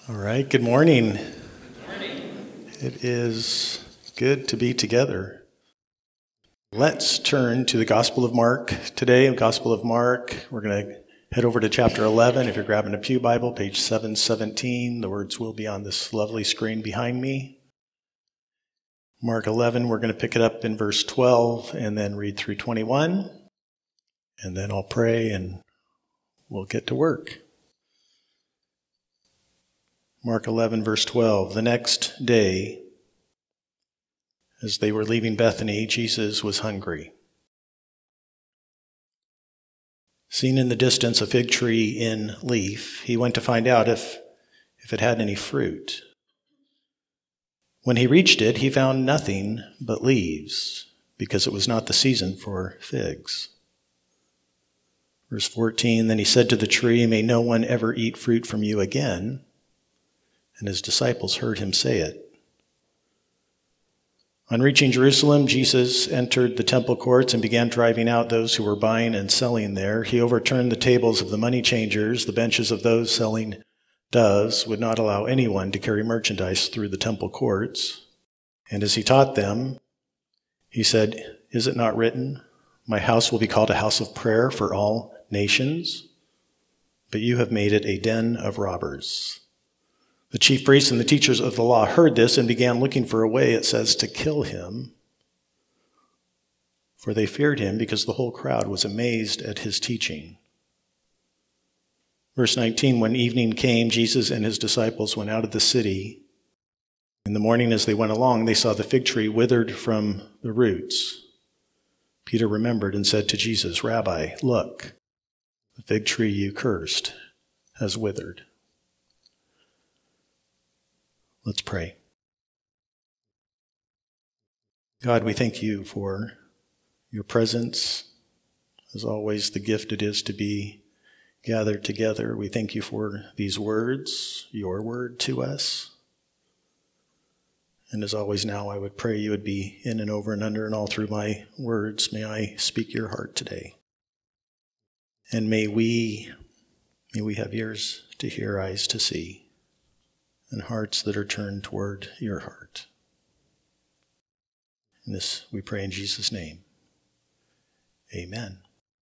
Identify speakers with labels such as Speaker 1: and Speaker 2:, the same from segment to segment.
Speaker 1: All right, good morning. It is good to be together. Let's turn to the Gospel of Mark today. In Gospel of Mark, we're going to head over to chapter 11. If you're grabbing a pew Bible, page 717, the words will be on this lovely screen behind me. Mark 11, we're going to pick it up in verse 12 and then read through 21. And then I'll pray and we'll get to work. Mark 11, verse 12. The next day, as they were leaving Bethany, Jesus was hungry. Seeing in the distance a fig tree in leaf, he went to find out if it had any fruit. When he reached it, he found nothing but leaves, because it was not the season for figs. Verse 14, then he said to the tree, may no one ever eat fruit from you again. And his disciples heard him say it. On reaching Jerusalem, Jesus entered the temple courts and began driving out those who were buying and selling there. He overturned the tables of the money changers. The benches of those selling doves would not allow anyone to carry merchandise through the temple courts. And as he taught them, he said, is it not written, my house will be called a house of prayer for all nations? But you have made it a den of robbers. The chief priests and the teachers of the law heard this and began looking for a way, it says, to kill him. For they feared him because the whole crowd was amazed at his teaching. Verse 19, when evening came, Jesus and his disciples went out of the city. In the morning as they went along, they saw the fig tree withered from the roots. Peter remembered and said to Jesus, Rabbi, look, the fig tree you cursed has withered. Let's pray. God, we thank you for your presence. As always, the gift it is to be gathered together. We thank you for these words, your word to us. And as always now, I would pray you would be in and over and under and all through my words. May I speak your heart today. And may we have ears to hear, eyes to see, and hearts that are turned toward your heart. And this we pray in Jesus' name. Amen.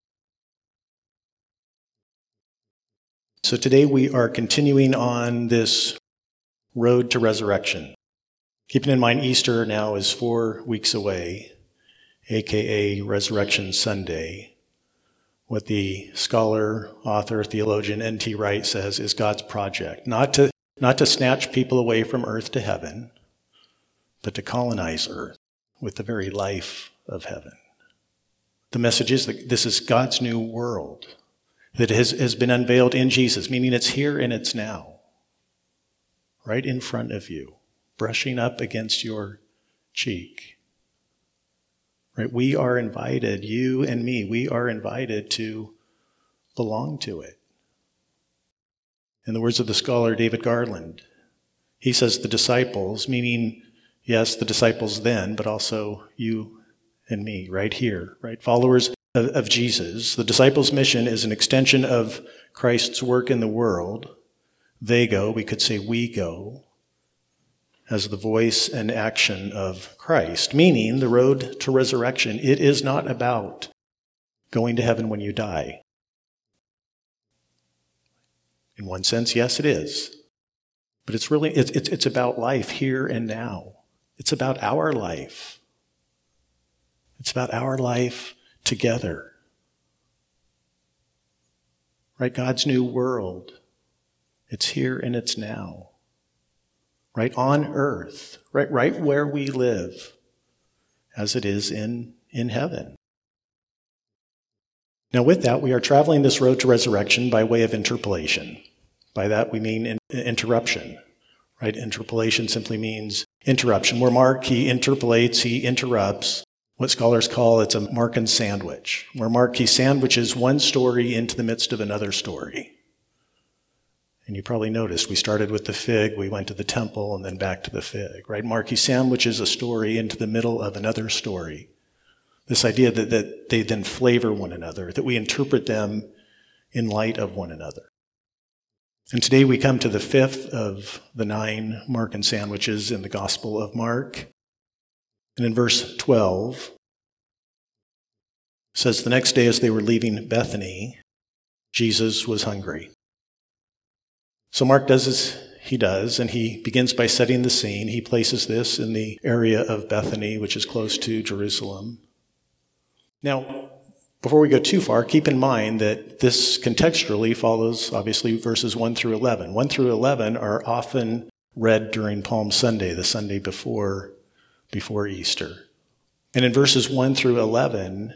Speaker 1: So today we are continuing on this road to resurrection. Keeping in mind Easter now is 4 weeks away, aka Resurrection Sunday. What the scholar, author, theologian N.T. Wright says is God's project, not to snatch people away from earth to heaven, but to colonize earth with the very life of heaven. The message is that this is God's new world that has been unveiled in Jesus, meaning it's here and it's now, right in front of you, brushing up against your cheek. Right? We are invited, you and me, we are invited to belong to it. In the words of the scholar David Garland, he says the disciples, meaning, yes, the disciples then, but also you and me right here, right? Followers of Jesus. The disciples' mission is an extension of Christ's work in the world. They go, we could say we go, as the voice and action of Christ, meaning the road to resurrection. It is not about going to heaven when you die. In one sense, yes, it is. But it's about life here and now. It's about our life. It's about our life together. Right? God's new world. It's here and it's now. Right? On earth. Right where we live. As it is in heaven. Now with that, we are traveling this road to resurrection by way of interpolation. By that we mean interruption, right? Interpolation simply means interruption. Where Mark, he interpolates, he interrupts, what scholars call it's a Markan sandwich. Where Mark, he sandwiches one story into the midst of another story. And you probably noticed we started with the fig, we went to the temple, and then back to the fig, right? Mark, he sandwiches a story into the middle of another story. This idea that they then flavor one another, that we interpret them in light of one another. And today we come to the fifth of the 9 Markan sandwiches in the Gospel of Mark. And in verse 12, it says, "The next day as they were leaving Bethany, Jesus was hungry." So Mark does as he does, and he begins by setting the scene. He places this in the area of Bethany, which is close to Jerusalem. Now, before we go too far, keep in mind that this contextually follows, obviously, verses 1 through 11. 1 through 11 are often read during Palm Sunday, the Sunday before Easter. And in verses 1 through 11,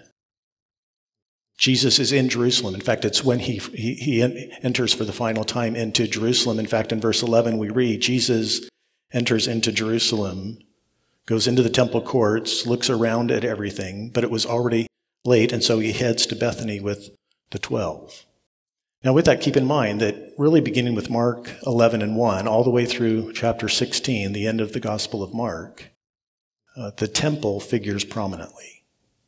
Speaker 1: Jesus is in Jerusalem. In fact, it's when he enters for the final time into Jerusalem. In fact, in verse 11, we read, Jesus enters into Jerusalem, goes into the temple courts, looks around at everything, but it was already late, and so he heads to Bethany with the 12. Now, with that, keep in mind that really beginning with Mark 11 and 1, all the way through chapter 16, the end of the Gospel of Mark, the temple figures prominently.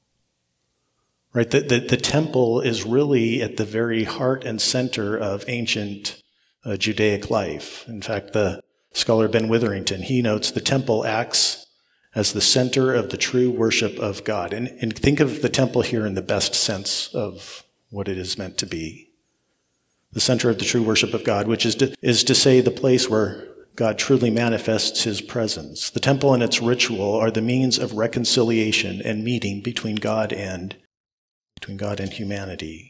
Speaker 1: Right? The temple is really at the very heart and center of ancient Judaic life. In fact, the scholar Ben Witherington, he notes the temple acts as the center of the true worship of God. And think of the temple here in the best sense of what it is meant to be. The center of the true worship of God, which is to say the place where God truly manifests his presence. The temple and its ritual are the means of reconciliation and meeting between God and humanity.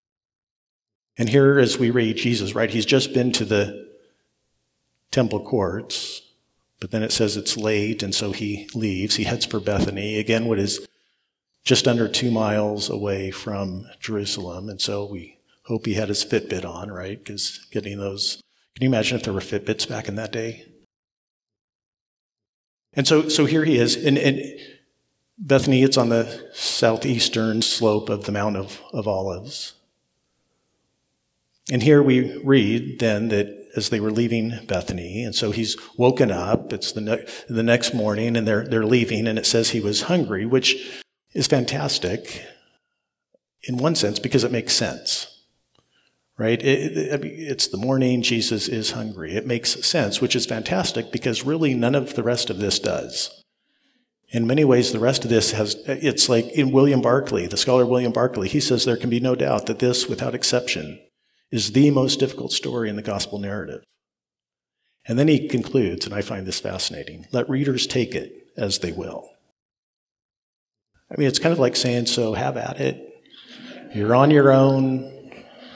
Speaker 1: And here, as we read Jesus, right, he's just been to the temple courts, but then it says it's late, and so he leaves. He heads for Bethany, again, what is just under 2 miles away from Jerusalem. And so we hope he had his Fitbit on, right? Because getting those, can you imagine if there were Fitbits back in that day? And so here he is. And Bethany, it's on the southeastern slope of the Mount of Olives. And here we read then that as they were leaving Bethany, and so he's woken up, it's the next morning, and they're leaving, and it says he was hungry, which is fantastic in one sense because it makes sense, right? It's the morning, Jesus is hungry. It makes sense, which is fantastic because really none of the rest of this does. In many ways, the rest of this it's like in William Barclay, the scholar William Barclay, he says there can be no doubt that this, without exception, is the most difficult story in the gospel narrative. And then he concludes, and I find this fascinating, let readers take it as they will. I mean, it's kind of like saying, so have at it. You're on your own.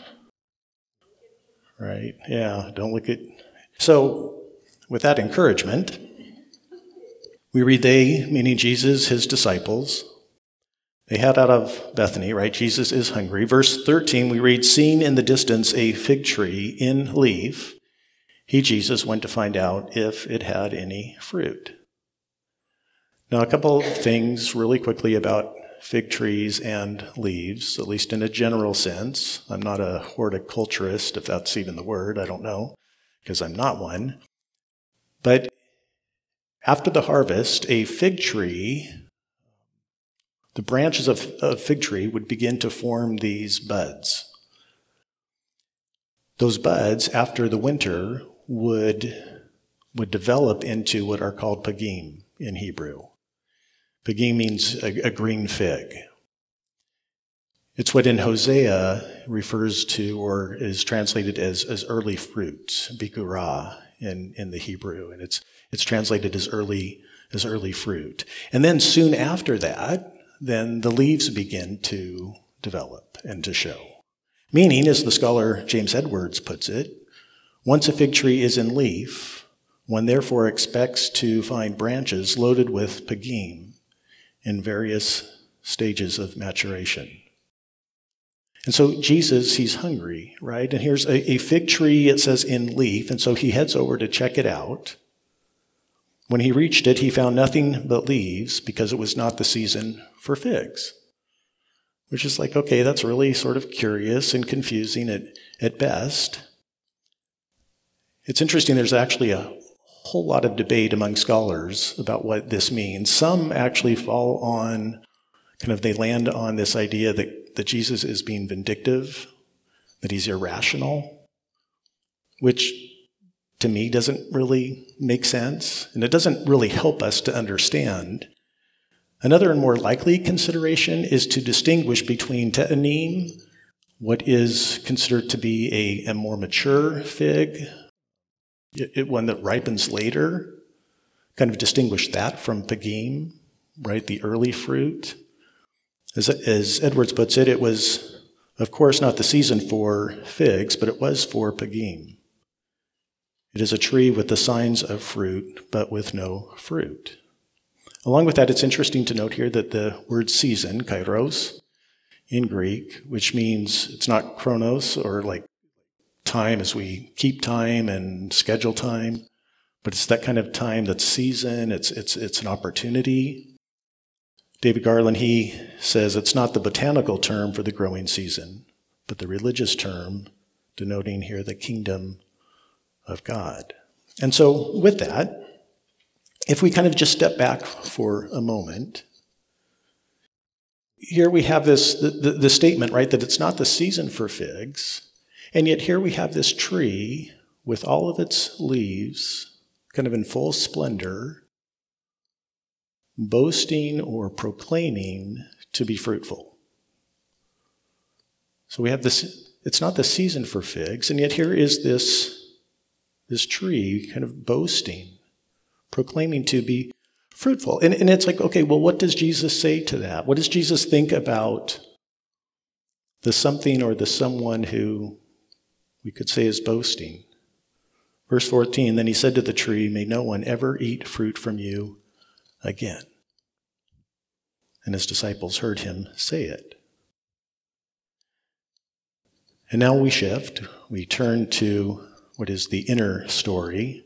Speaker 1: Right? Yeah, don't look at... So, with that encouragement, we read they, meaning Jesus, his disciples, they head out of Bethany, right? Jesus is hungry. Verse 13, we read, seeing in the distance a fig tree in leaf, he, Jesus, went to find out if it had any fruit. Now, a couple of things really quickly about fig trees and leaves, at least in a general sense. I'm not a horticulturist, if that's even the word, I don't know, because I'm not one. But after the harvest, a fig tree, the branches of a fig tree would begin to form these buds. Those buds, after the winter, would develop into what are called pagim in Hebrew. Pagim means a green fig. It's what in Hosea refers to or is translated as early fruit, bikurah in the Hebrew, and it's translated as early fruit. And then soon after that, then the leaves begin to develop and to show. Meaning, as the scholar James Edwards puts it, once a fig tree is in leaf, one therefore expects to find branches loaded with pagim in various stages of maturation. And so Jesus, he's hungry, right? And here's a fig tree, it says, in leaf, and so he heads over to check it out. When he reached it, he found nothing but leaves because it was not the season for figs. Which is like, okay, that's really sort of curious and confusing at best. It's interesting, there's actually a whole lot of debate among scholars about what this means. Some actually fall on, they land on this idea that Jesus is being vindictive, that he's irrational. which to me doesn't really make sense, and it doesn't really help us to understand. Another and more likely consideration is to distinguish between te'anim, what is considered to be a more mature fig, one that ripens later, kind of distinguish that from pagim, right, the early fruit. As Edwards puts it, it was, of course, not the season for figs, but it was for pagim. It is a tree with the signs of fruit, but with no fruit. Along with that, it's interesting to note here that the word season, kairos, in Greek, which means it's not chronos or like time as we keep time and schedule time, but it's that kind of time that's season, it's an opportunity. David Garland, he says it's not the botanical term for the growing season, but the religious term denoting here the kingdom of God. And so with that, if we kind of just step back for a moment, here we have the statement, right, that it's not the season for figs, and yet here we have this tree with all of its leaves kind of in full splendor, boasting or proclaiming to be fruitful. So we have this, it's not the season for figs, and yet here is this tree kind of boasting, proclaiming to be fruitful. And it's like, okay, well, what does Jesus say to that? What does Jesus think about the something or the someone who we could say is boasting? Verse 14, then he said to the tree, may no one ever eat fruit from you again. And his disciples heard him say it. And now we shift. We turn to what is the inner story.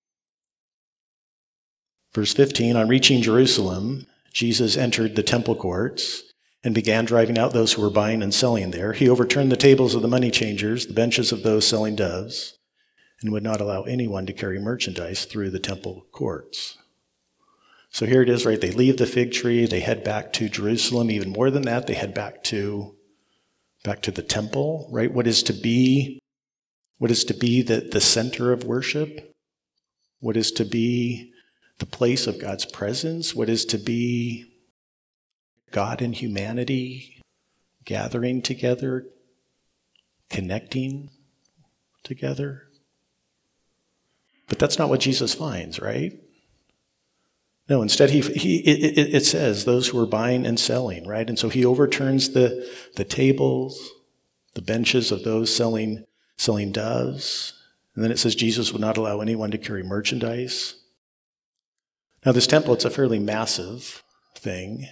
Speaker 1: Verse 15, on reaching Jerusalem, Jesus entered the temple courts and began driving out those who were buying and selling there. He overturned the tables of the money changers, the benches of those selling doves, and would not allow anyone to carry merchandise through the temple courts. So here it is, right? They leave the fig tree, they head back to Jerusalem. Even more than that, they head back to the temple, right? What is to be the center of worship? What is to be the place of God's presence? What is to be God and humanity gathering together, connecting together? But that's not what Jesus finds, right? No, instead it says those who are buying and selling, right? And so he overturns the tables, the benches of those selling doves. And then it says Jesus would not allow anyone to carry merchandise. Now this temple, it's a fairly massive thing.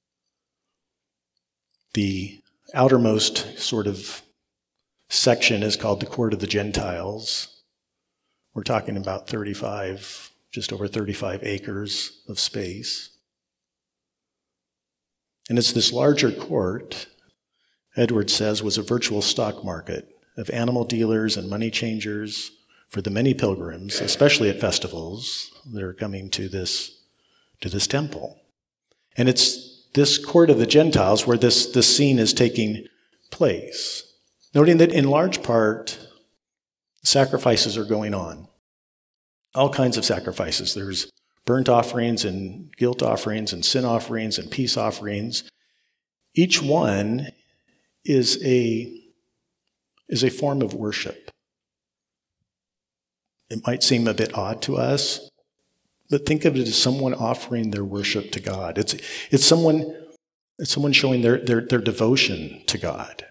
Speaker 1: The outermost sort of section is called the Court of the Gentiles. We're talking about just over 35 acres of space. And it's this larger court, Edwards says, was a virtual stock market of animal dealers and money changers for the many pilgrims, especially at festivals, that are coming to this temple. And it's this court of the Gentiles where this scene is taking place. Noting that in large part, sacrifices are going on. All kinds of sacrifices. There's burnt offerings and guilt offerings and sin offerings and peace offerings. Each one is a form of worship. It might seem a bit odd to us, but think of it as someone offering their worship to God. It's someone showing their devotion to God.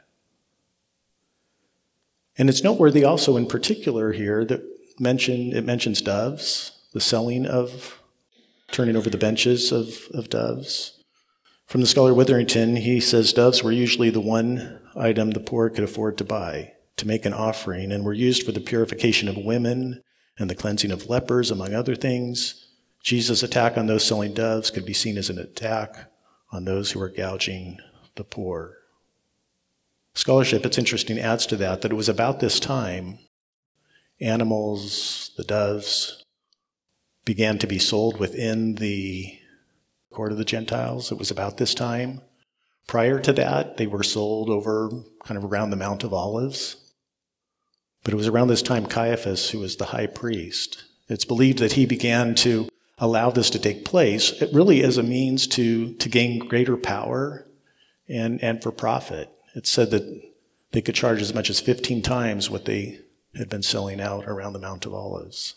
Speaker 1: And it's noteworthy also in particular here that it mentions doves, the selling of, turning over the benches of doves. From the scholar Witherington, he says doves were usually the one item the poor could afford to buy, to make an offering, and were used for the purification of women and the cleansing of lepers, among other things. Jesus' attack on those selling doves could be seen as an attack on those who are gouging the poor. Scholarship, it's interesting, adds to that it was about this time animals, the doves, began to be sold within the court of the Gentiles. It was about this time. Prior to that, they were sold over kind of around the Mount of Olives. But it was around this time Caiaphas, who was the high priest, it's believed that he began to allow this to take place, really as a means to gain greater power and for profit. It's said that they could charge as much as 15 times what they had been selling out around the Mount of Olives.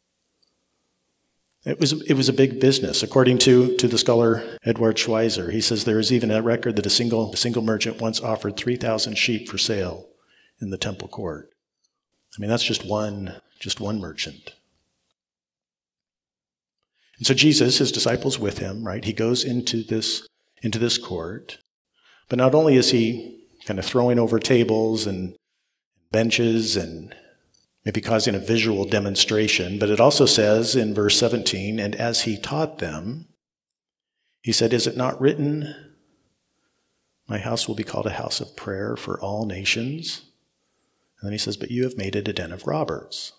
Speaker 1: It was a big business. According to the scholar Edward Schweizer, he says there is even a record that a single merchant once offered 3,000 sheep for sale in the temple court. I mean, that's just one merchant. And so Jesus, his disciples with him, right? He goes into this court, but not only is he kind of throwing over tables and benches and maybe causing a visual demonstration, but it also says in verse 17, and as he taught them, he said, "Is it not written, my house will be called a house of prayer for all nations?" And then he says, "But you have made it a den of robbers."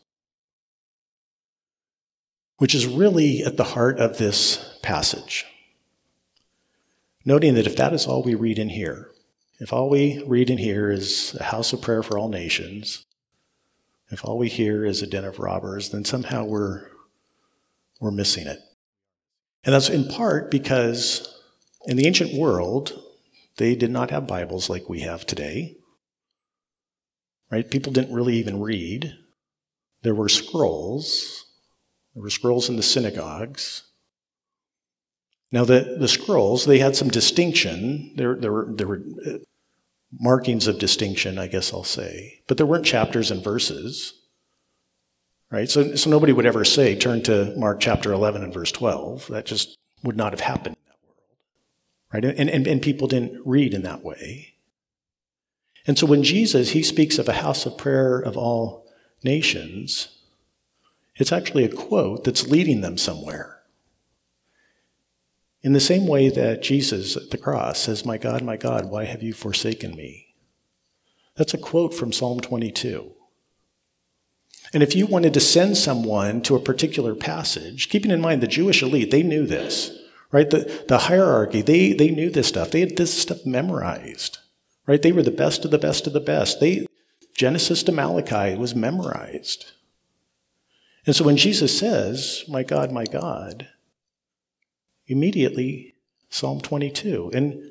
Speaker 1: Which is really at the heart of this passage. Noting that if that is all we read in here, if all we read in here is a house of prayer for all nations, if all we hear is a den of robbers, then somehow we're missing it. And that's in part because in the ancient world, they did not have Bibles like we have today. Right? People didn't really even read. There were scrolls. There were scrolls in the synagogues. Now, the scrolls, they had some distinction. There were markings of distinction, I guess I'll say. But there weren't chapters and verses. Right? So nobody would ever say, turn to Mark chapter 11 and verse 12. That just would not have happened in that world. Right? And people didn't read in that way. And so when Jesus, he speaks of a house of prayer of all nations, it's actually a quote that's leading them somewhere. In the same way that Jesus at the cross says, my God, why have you forsaken me?" That's a quote from Psalm 22. And if you wanted to send someone to a particular passage, keeping in mind the Jewish elite, they knew this, right? The hierarchy, they knew this stuff. They had this stuff memorized, right? They were the best of the best of the best. Genesis to Malachi was memorized. And so when Jesus says, my God, immediately Psalm 22. And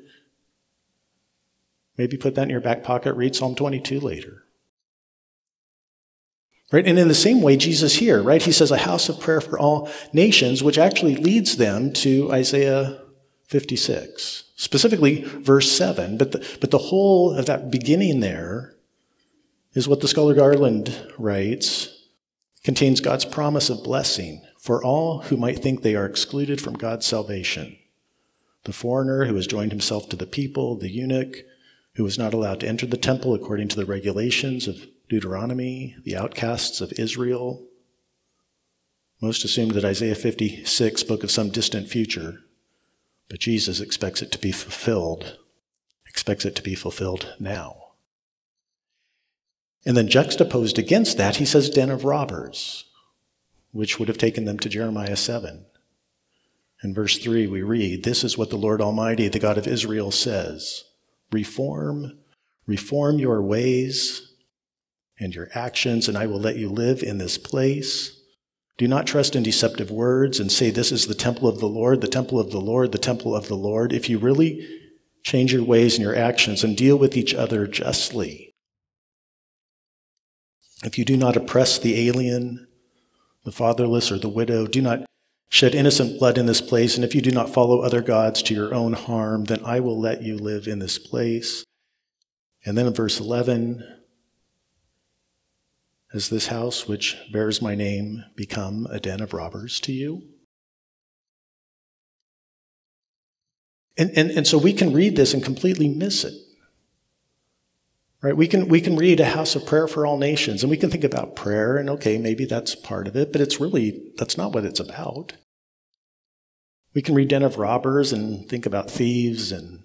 Speaker 1: maybe put that in your back pocket, read Psalm 22 later. Right? And in the same way, Jesus here, right? He says a house of prayer for all nations, which actually leads them to Isaiah 56. Specifically, verse 7. But the whole of that beginning there is what the scholar Garland writes, contains God's promise of blessing for all who might think they are excluded from God's salvation. The foreigner who has joined himself to the people, the eunuch who was not allowed to enter the temple according to the regulations of Deuteronomy, the outcasts of Israel. Most assumed that Isaiah 56 spoke of some distant future, but Jesus expects it to be fulfilled now. And then juxtaposed against that, he says den of robbers, which would have taken them to Jeremiah 7. In verse 3 we read, "This is what the Lord Almighty, the God of Israel, says, reform your ways and your actions, and I will let you live in this place. Do not trust in deceptive words and say, this is the temple of the Lord, the temple of the Lord, the temple of the Lord. If you really change your ways and your actions and deal with each other justly, if you do not oppress the alien, the fatherless, or the widow, do not shed innocent blood in this place, and if you do not follow other gods to your own harm, then I will let you live in this place." And then in verse 11, "Has this house which bears my name become a den of robbers to you?" And so we can read this and completely miss it. Right? We can read a house of prayer for all nations, and we can think about prayer, and okay, maybe that's part of it, but that's not what it's about. We can read den of robbers and think about thieves and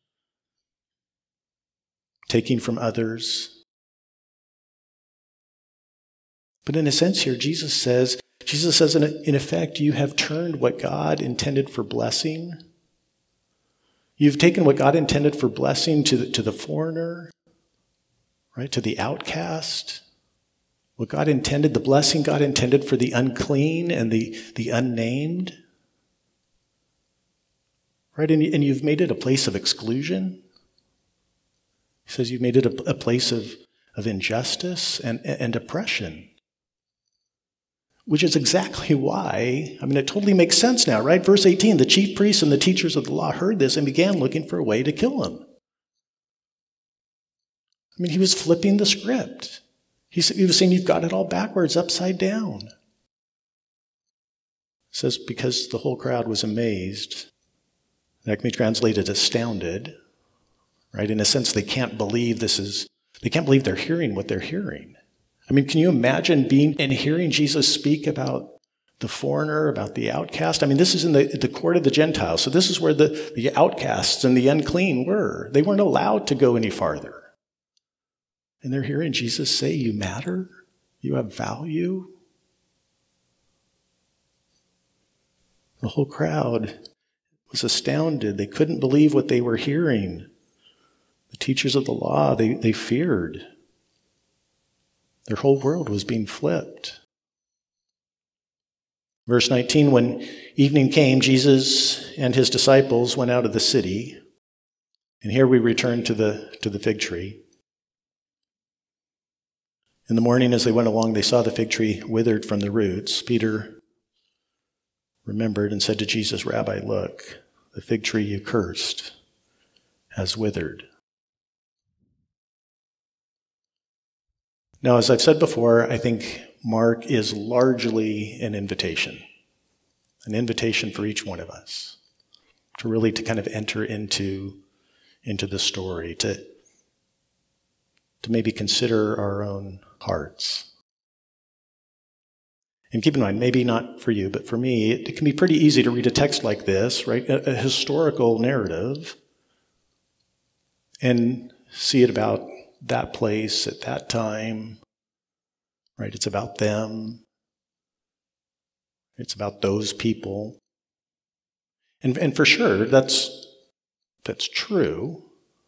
Speaker 1: taking from others. But in a sense here, Jesus says in effect, you have turned what God intended for blessing. You've taken what God intended for blessing to the foreigner, right, to the outcast, what God intended, the blessing God intended for the unclean and the unnamed. Right? And you've made it a place of exclusion. He says you've made it a place of injustice and oppression. Which is exactly why, it totally makes sense now, right? Verse 18, the chief priests and the teachers of the law heard this and began looking for a way to kill him. He was flipping the script. He was saying, you've got it all backwards, upside down. It says, because the whole crowd was amazed. That can be translated astounded, right? In a sense, they can't believe they're hearing what they're hearing. Can you imagine being and hearing Jesus speak about the foreigner, about the outcast? This is in the court of the Gentiles. So this is where the outcasts and the unclean were. They weren't allowed to go any farther. And they're hearing Jesus say, you matter, you have value. The whole crowd was astounded. They couldn't believe what they were hearing. The teachers of the law, they feared. Their whole world was being flipped. Verse 19, when evening came, Jesus and his disciples went out of the city. And here we return to the fig tree. In the morning, as they went along, they saw the fig tree withered from the roots. Peter remembered and said to Jesus, Rabbi, look, the fig tree you cursed has withered. Now, as I've said before, I think Mark is largely an invitation for each one of us to kind of enter into the story, to maybe consider our own hearts. And keep in mind, maybe not for you, but for me, it can be pretty easy to read a text like this, right? A historical narrative, and see it about that place at that time, right? It's about them. It's about those people. And for sure, that's true.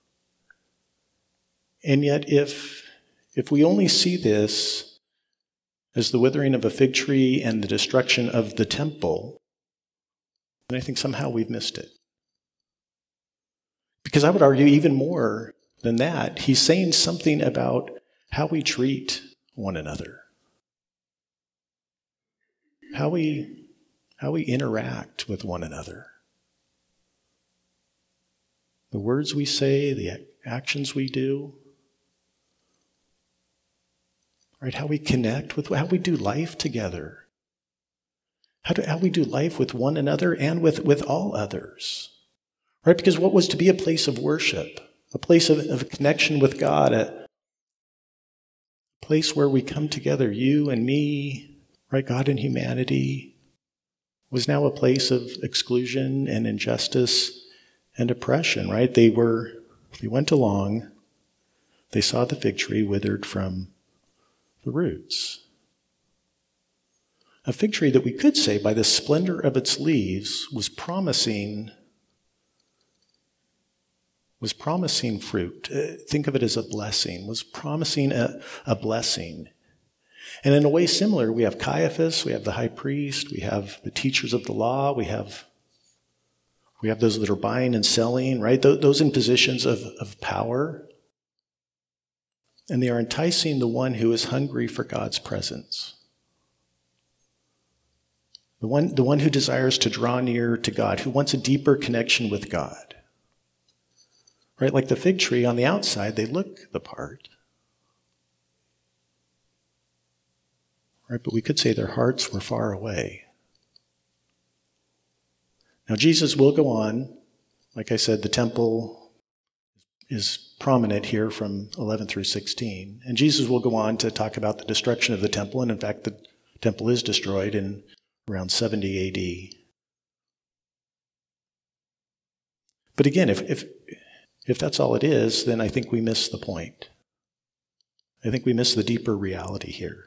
Speaker 1: And yet, if we only see this as the withering of a fig tree and the destruction of the temple, then I think somehow we've missed it. Because I would argue even more than that, he's saying something about how we treat one another, how we interact with one another. The words we say, the actions we do, right? How we connect with, how we do life together, how we do life with one another and with all others, right? Because what was to be a place of worship, a place of connection with God, a place where we come together, you and me, right? God and humanity, was now a place of exclusion and injustice and oppression, right? They went along, they saw the fig tree withered from the roots. A fig tree that we could say, by the splendor of its leaves, was promising fruit. Think of it as a blessing, was promising a blessing. And in a way similar, we have Caiaphas, we have the high priest, we have the teachers of the law, we have those that are buying and selling, right? Those in positions of power. And they are enticing the one who is hungry for God's presence. The one who desires to draw near to God, who wants a deeper connection with God. Right? Like the fig tree on the outside, they look the part. Right? But we could say their hearts were far away. Now, Jesus will go on. Like I said, the temple is prominent here from 11 through 16. And Jesus will go on to talk about the destruction of the temple. And in fact, the temple is destroyed in around 70 AD. But again, if that's all it is, then I think we miss the point. I think we miss the deeper reality here.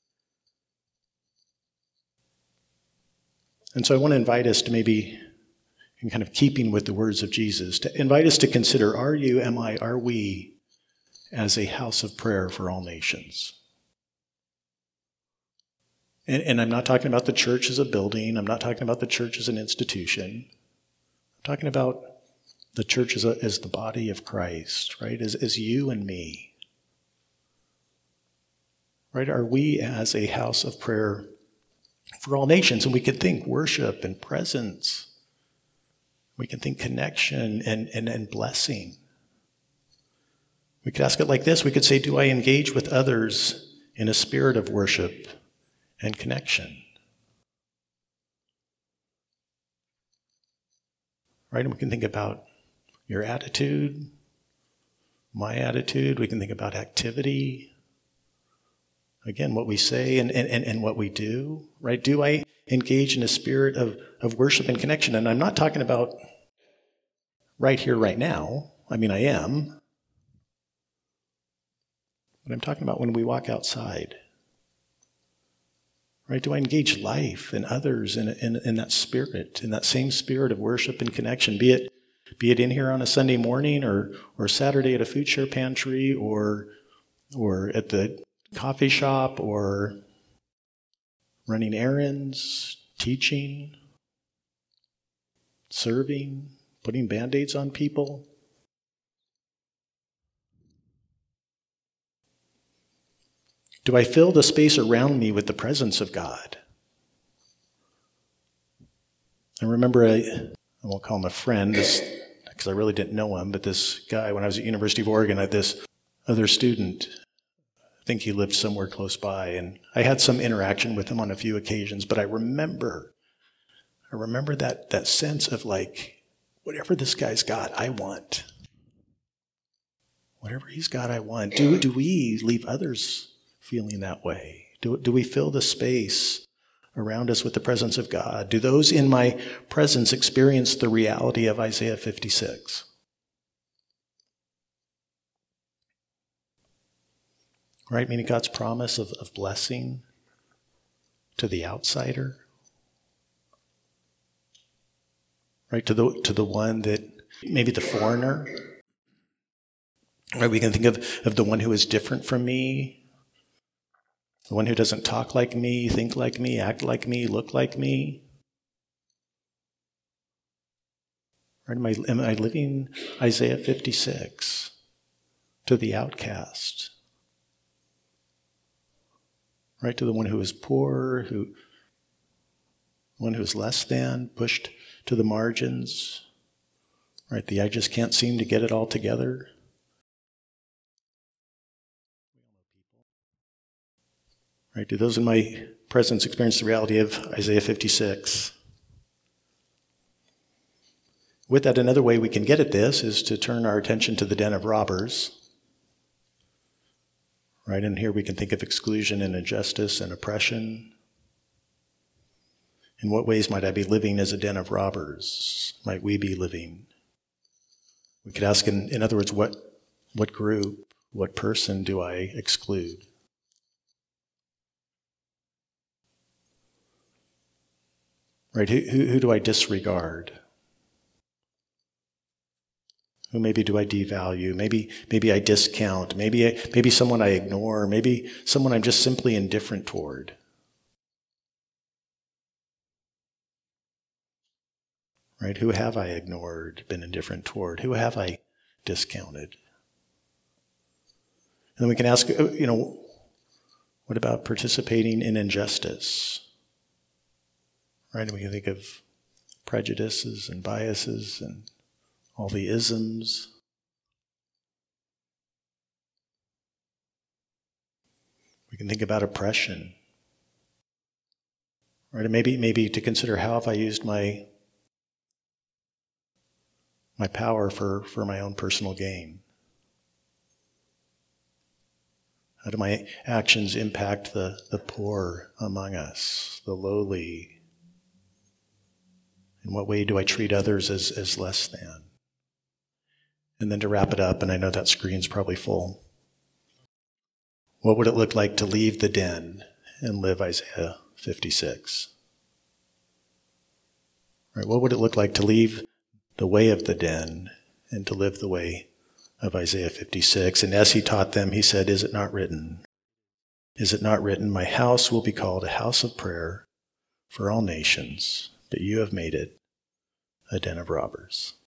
Speaker 1: And so I want to invite us to maybe, in kind of keeping with the words of Jesus, to invite us to consider, are we as a house of prayer for all nations? And I'm not talking about the church as a building. I'm not talking about the church as an institution. I'm talking about the church as the body of Christ, right? As you and me. Right? Are we as a house of prayer for all nations? And we can think worship and presence. We can think connection and blessing. We could ask it like this. We could say, do I engage with others in a spirit of worship and connection? Right? And we can think about your attitude, my attitude. We can think about activity. Again, what we say and what we do, right? Do I engage in a spirit of worship and connection? And I'm not talking about right here, right now. I mean, I am. But I'm talking about when we walk outside. Right? Do I engage life and others in that spirit, in that same spirit of worship and connection? Be it in here on a Sunday morning or Saturday at a food share pantry or at the coffee shop or running errands, teaching, serving, putting Band-Aids on people. Do I fill the space around me with the presence of God? I remember I won't call him a friend because I really didn't know him, but this guy, when I was at University of Oregon, I had this other student. I think he lived somewhere close by, and I had some interaction with him on a few occasions, but I remember that sense of like, whatever this guy's got, I want. Whatever he's got, I want. Do we leave others feeling that way? Do we fill the space around us with the presence of God? Do those in my presence experience the reality of Isaiah 56? Right? Meaning God's promise of blessing to the outsider. Right? To the one that, maybe the foreigner. Right? We can think of the one who is different from me. The one who doesn't talk like me, think like me, act like me, look like me. Right? Am I living Isaiah 56 to the outcast? Right, to the one who is poor, one who is less than, pushed to the margins. Right, I just can't seem to get it all together. Right, do those in my presence experience the reality of Isaiah 56? With that, another way we can get at this is to turn our attention to the den of robbers. Right, and here we can think of exclusion and injustice and oppression. In what ways might I be living as a den of robbers? Might we be living? We could ask, in other words, what group, what person do I exclude? Right, who do I disregard? Who maybe do I devalue? Maybe I discount. Maybe someone I ignore. Maybe someone I'm just simply indifferent toward. Right? Who have I ignored, been indifferent toward? Who have I discounted? And then we can ask, what about participating in injustice? Right? And we can think of prejudices and biases and all the isms. We can think about oppression. Right? And maybe to consider, how have I used my power for my own personal gain? How do my actions impact the poor among us, the lowly? In what way do I treat others as less than? And then to wrap it up, and I know that screen's probably full, what would it look like to leave the den and live Isaiah 56? Right, what would it look like to leave the way of the den and to live the way of Isaiah 56? And as he taught them, he said, "Is it not written? Is it not written, my house will be called a house of prayer for all nations, but you have made it a den of robbers?